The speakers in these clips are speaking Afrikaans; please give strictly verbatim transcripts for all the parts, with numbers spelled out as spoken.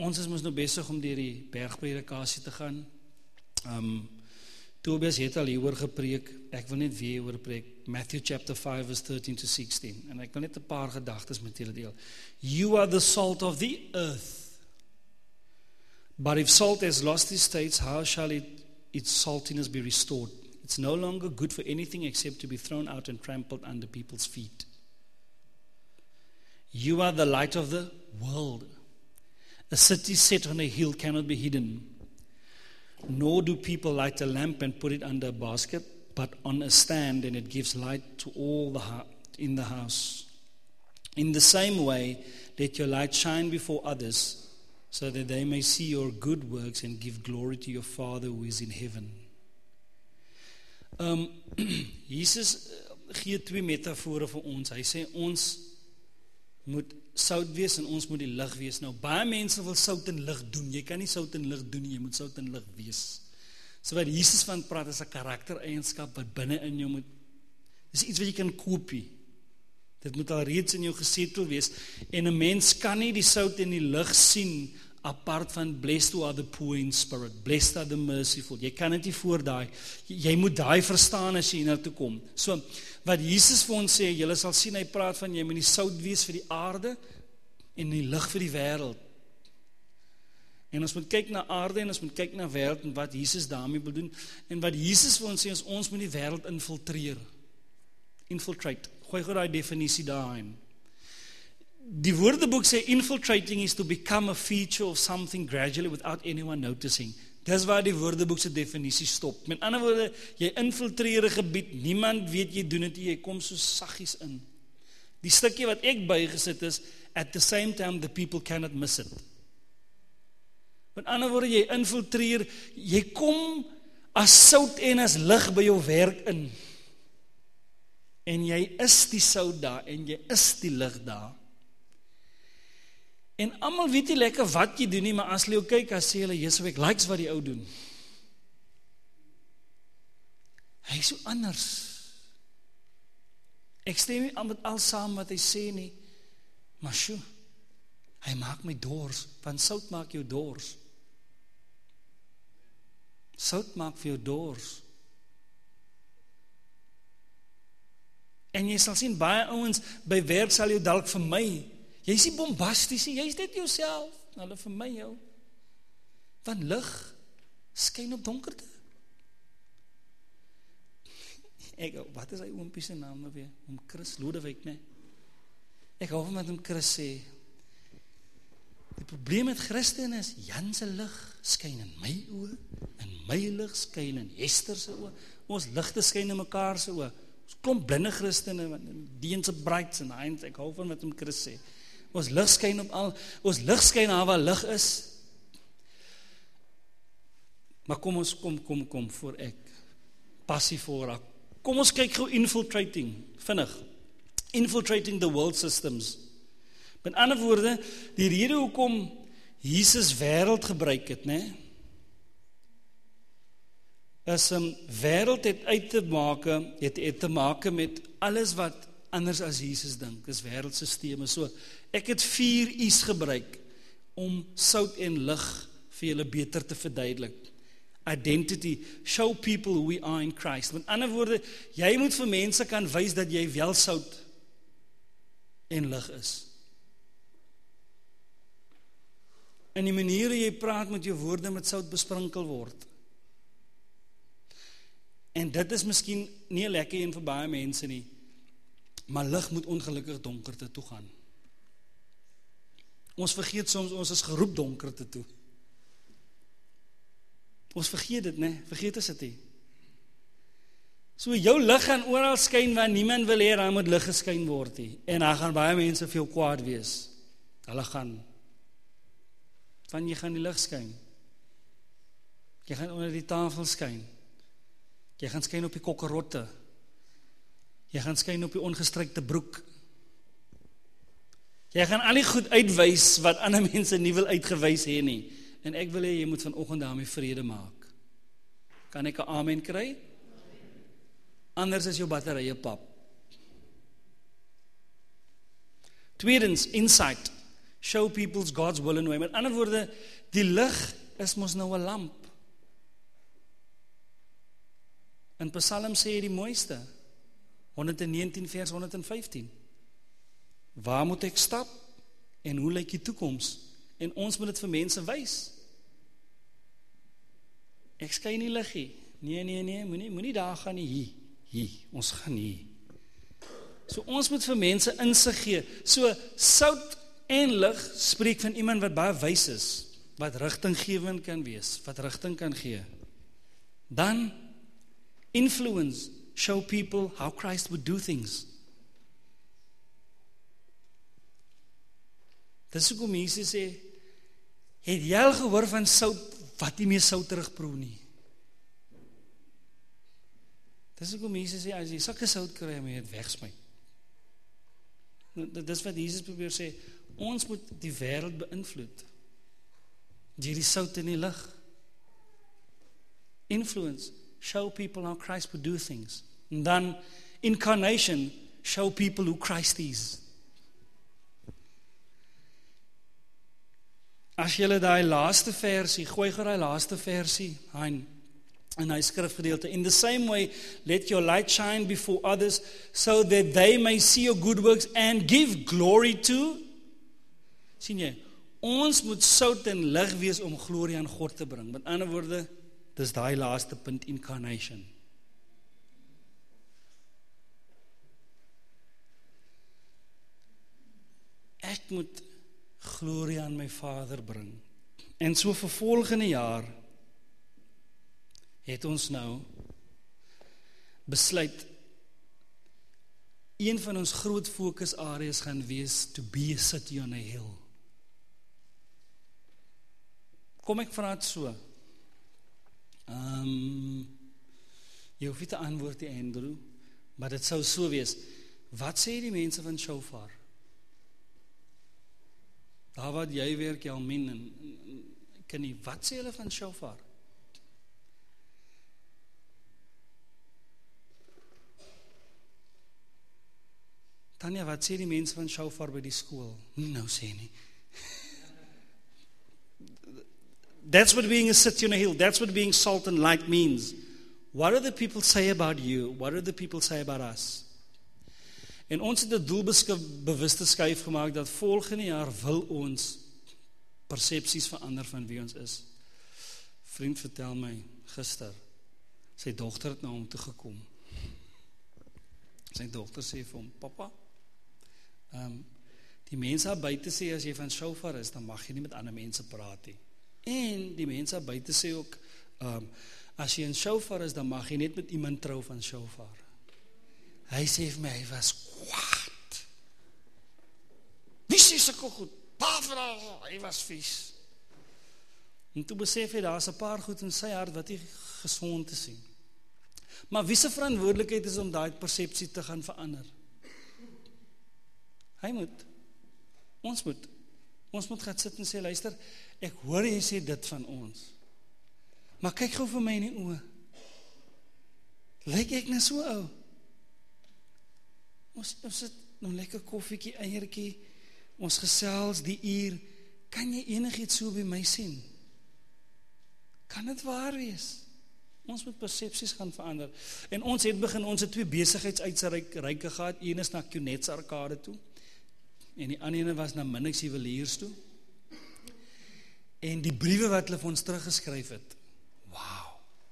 ons is mos nou besig om deur die bergpredikasie te gaan. Um, Tobias het al hieroor gepreek, ek wil net weer hieroor preek, Matthew chapter five verse thirteen to sixteen, en ek wil net 'n paar gedagtes met julle deel. You are the salt of the earth, but if salt has lost its taste, how shall it, its saltiness be restored? It's no longer good for anything except to be thrown out and trampled under people's feet. You are the light of the world. A city set on a hill cannot be hidden. Nor do people light a lamp and put it under a basket, but on a stand, and it gives light to all the hu- in the house. In the same way, let your light shine before others, so that they may see your good works and give glory to your Father who is in heaven. Um, Jesus gee twee metafore vir ons. Hy sê ons moet sout wees en ons moet die lig wees. Nou, baie mense wil sout en lig doen. Jy kan nie sout en lig doen nie, jy moet sout en lig wees. So wat Jesus van praat is 'n karaktereienskap wat binne in jou moet, dis iets wat jy kan koopie. Dit moet al reeds in jou gesetel wees. En 'n mens kan nie die sout en die lig sien apart van blessed are the poor in spirit, blessed are the merciful. Jy kan dit nie voor daai, jy moet daai verstaan as jy hiernatoe kom. So, wat Jesus vir ons sê, julle sal sien, hy praat van jy moet die sout wees vir die aarde en die lig vir die wêreld. En ons moet kyk na aarde en ons moet kyk na wêreld en wat Jesus daarmee bedoel. En wat Jesus vir ons sê is ons moet die wêreld infiltreer. Infiltrate. Gooi gou daai definisie daarin. Die Woordeboek sê infiltrating is to become a feature of something gradually without anyone noticing. Dis waar die Woordeboek se definisie stop. Met ander woorde, jy infiltreer 'n gebied, niemand weet jy doen dit, jy kom so saggies in. Die stukkie wat ek bygesit is, at the same time the people cannot miss it. Met ander woorde, jy infiltreer, jy kom as sout en as lig by jou werk in. En jy is die sout daar, en jy is die lig daar. En almal weet nie lekker wat jy doen nie, maar as hulle jou kyk, as sê hulle, Jesus, ek likes wat die ou doen. Hy is so anders. Ek stem nie met al saam wat hy sê nie, maar sjoe, hy maak my dors, want sout maak jou dors. Sout maak vir jou dors. En jy sal sien, baie ouens by werk sal jou dalk vir my, jy is nie bombasties nie, jy is net jouself, hulle vir my jou. Want lig skyn op donkerte. Ek, wat is hy oompie se naam nou weer? Om Chris Lodewijk, nee. Ek hou van wat om Chris sê. Die probleem met Christen is, Jan se lig skyn in my oë, en my lig skyn in Hester se oë. Ons ligte skyn in mekaar se oë. Ons klomp blinde Christene, die een se brights en hy, ek hou van wat om Chris sê. Ons lig skyn op al, ons lig skyn daar waar lig is. Maar kom ons, kom, kom, kom, voor ek passie voorraak. Kom ons kyk gou infiltrating, vinnig. Infiltrating the world systems. Met ander woorde, die rede hoekom Jesus wêreld gebruik het, né? Is 'n wêreld het uit te maak, het, het te maak met alles wat anders as Jesus dink, is wêreldstelsels. So, ek het vier I's gebruik om sout en lig vir julle beter te verduidelik. Identity, show people who we are in Christ. Met ander woorde, jy moet vir mense kan wys dat jy wel sout en lig is. En die maniere jy praat met jou woorde met sout besprinkel word. En dit is miskien nie 'n lekker een vir baie mense nie, maar lig moet ongelukkig donkerte toe gaan. Ons vergeet soms, ons is geroep donkerte toe. Ons vergeet dit, né? Vergeet as dit nie. So jou lig gaan oral skyn waar niemand wil hê daar moet lig geskyn word nie. En daar gaan baie mense veel kwaad wees. Hulle gaan, van jy gaan die lig skyn. Jy gaan onder die tafel skyn. Jy gaan skyn op die kokkerotte. Jy gaan skyn op die ongestrykte broek. Jy gaan al die goed uitwys wat ander mense nie wil uitgewys hê nie. En ek wil hê jy moet vanoggend daarmee vrede maak. Kan ek 'n amen kry? Anders is jou batterye pap. Tweedens, insight. Show people's God's will and way. Met ander woorde, die lig is mos nou 'n lamp. In Psalm sê hy die mooiste, honderdnegentien vers honderdvyftien. Waar moet ek stap en hoe lyk die toekoms? En ons moet dit vir mense wys. Ek skyn nie lig nie. Nee, nee, nee, moenie moenie daar gaan nie, hier, hier, ons gaan hier. So ons moet vir mense insig gee. So sout en lig spreek van iemand wat baie wys is, wat rigtinggewend kan wees, wat rigting kan gee. Dan influence, show people how Christ would do things. Dis hoekom Jesus sê, het jy al gehoor van sout wat nie meer sout terugproe nie? Dis hoekom Jesus sê, as jy sulke sout kry, moet jy dit wegsmy. Dis wat Jesus probeer sê, ons moet die wêreld beïnvloed. Deur die sout en die lig. Influence, show people how Christ would do things. En dan incarnation, show people who Christ is. As jy daai laaste versie, gooi gou daai laaste versie, hein, in hy skrifgedeelte. In the same way, let your light shine before others, so that they may see your good works and give glory to. Sien jy, ons moet sout en lig wees om glorie aan God te bring. Met ander woorde, dis daai laaste punt, incarnation. Ek moet glorie aan my Vader bring. En so vir volgende jaar het ons nou besluit, een van ons groot fokusareas gaan wees to be a city on a hill. Kom ek vra dit so. Um, jy hoef nie te antwoord die Andrew, maar dit sou so wees. Wat sê die mense van Shofar? Daar wat jy werk, Jalmin, en, en kan nie, wat sê hulle van Shofar? Tanya, wat sê die mense van Shofar by die skool? Nie nou sê nie. That's what being a city on a hill, that's what being salt and light means. What do the people say about you? What do the people say about us? En ons het 'n doelbewuste skuif gemaak dat volgende jaar wil ons persepsies verander van wie ons is. Vriend vertel my gister, sy dogter het na hom toe gekom. Sy dogter sê vir hom, papa, um, die mense daar buite sê as jy van Shofar is, dan mag jy nie met ander mense praat nie. En die mense daar buite sê ook, um, as jy in Shofar is, dan mag jy net met iemand trou van Shofar. Hy sê vir my, hy was kwaad. Wie sê sulke goed? Pavra, hy was vies. En toe besef hy, daar is 'n paar goed in sy hart wat nie gesond is nie. Maar wie se verantwoordelikheid is om daai persepsie te gaan verander? Hy moet. Ons moet. Ons moet gaan sit en sê, luister, ek hoor jy sê dit van ons. Maar kyk gou vir my in die oë. Lyk ek nou so ou? Ons, ons sit nou lekker koffiekie, eiertjie, ons gesels die uur, kan jy enigiets so by my sien? Kan dit waar wees? Ons moet persepsies gaan verander. En ons het begin, ons het twee besigheidsuitreike gehad, een is na Cunets Arcade toe, en die ander ene was na Minix Juweliers toe. En die briewe wat hulle vir ons teruggeskryf het, wauw.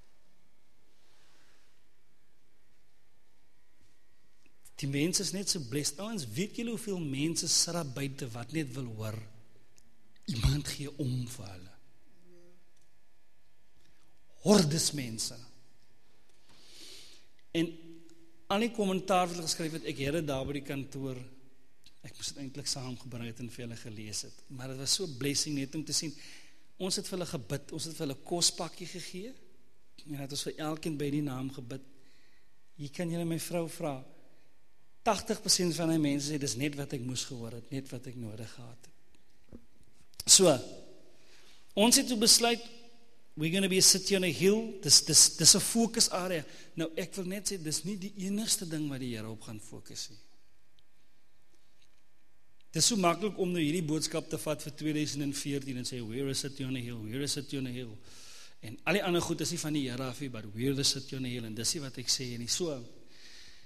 Die mense is net so blessed. Ouens, weet julle hoeveel mense sit daar buite wat net wil hoor? Iemand gee om vir hulle. Hordes mense. En al die kommentaar wat hulle geskryf het, ek het dit daar by die kantoor, ek moes dit eintlik saamgebring het en vir hulle gelees het. Maar dit was so blessing net om te sien. Ons het vir hulle gebid, ons het vir hulle kospakkie gegee, en het ons vir elkeen by die naam gebid. Hier kan julle my vrou vra, tagtig persent van die mense sê, dis net wat ek moes gehoor het, net wat ek nodig gehad het. So, ons het toe besluit, we're going to be a city on a hill, dis, dis, dis 'n focus area. Nou, ek wil net sê, dis nie die enigste ding wat die Here op gaan fokus nie. Dit is so maklik om nou hierdie boodskap te vat vir tweeduisend veertien en sê, where is City on a Hill, where is City on a Hill? En al die ander goed is nie van die Here af nie, but where is City on a Hill? En dis nie wat ek sê nie. So,